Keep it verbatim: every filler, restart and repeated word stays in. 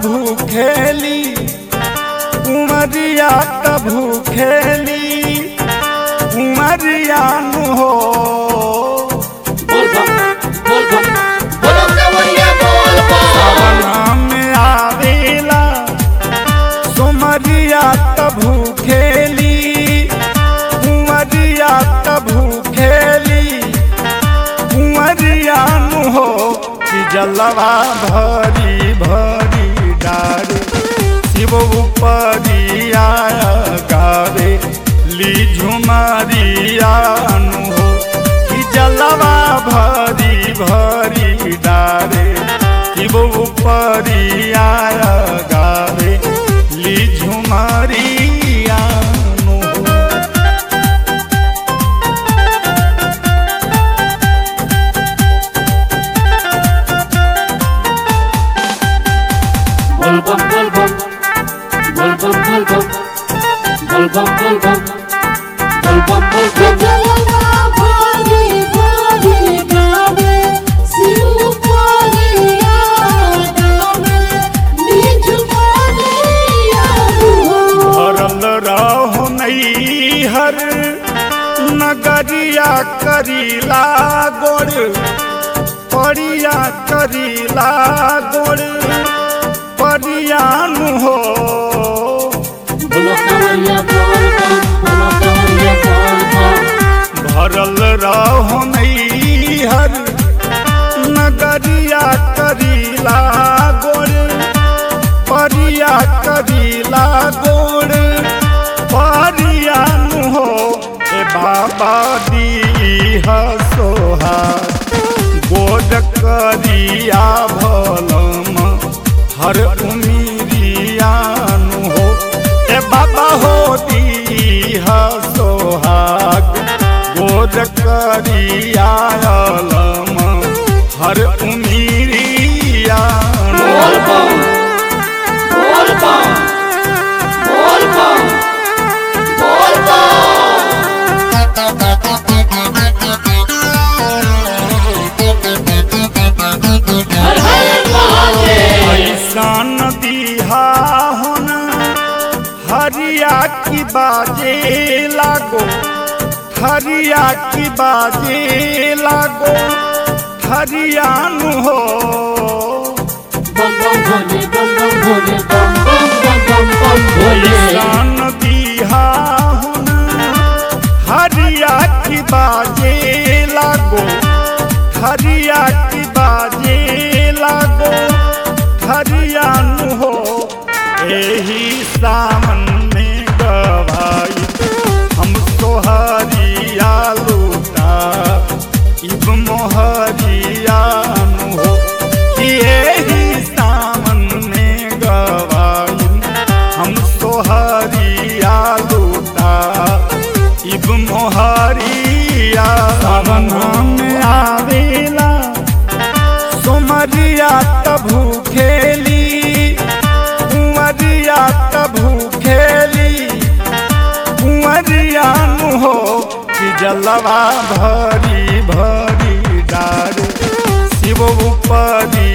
भूखेली उमरिया त भूखेली उमरिया नु हो में आवेला सोमरिया त भूखेली उमरिया त भूखेली उमरिया नु हो कि जलवा भरी भरी डारे शिव उपरिया गावे ली झुमरिया नु हो कि जलवा भरी भरी डारे शिव उपरिया गावे ली झुमरिया नु हो। Bol bom bol bom bol bom bol bom bol bom bol bom bol bom bol bom जलवा भरी भरी गावे शिव उपरिया गावे ली झुमरिया भरल रहो नैहर नगरिया करीला गोड़ परिया करीला गोड़ परिया नु हो बोलो कावरिया बोल बम बोलो कावरिया बोल बम भरल रहो नैहर नगरिया करीला गोड़ परिया करीला गोड़ परिया नु हो ए बाबा दी सोहा गोड़ करिया भलम हर उमीरिया नु हो ए बाबा हो दी सोहाग गोड़ करिया अलम हर उमीरिया नु बोल बम बोल बम बोल बम बोल बम हर हर महादेव ऐसान दिहा होना हरिया की बाजे लागो हरिया की बाजे लागो हरिया नु हो बम बम भोले बम बम भोले बम बम बम बम बम भोले ऐसान दिहा होना हरिया की बाजे लागो हरिया की बाजे लागो हरिया नु हो एही सावन में गवाई हम सोहरिया लूटा इब मोहरिया नु हो कि एही सावन में गवाई हम सोहरिया लूटा इब मोहरिया सावन में आवेला सोमरिया त भूखेली उमरिया त भूखेली उमरिया नु हो कि जलवा भरी भरी डारे शिव उपरिया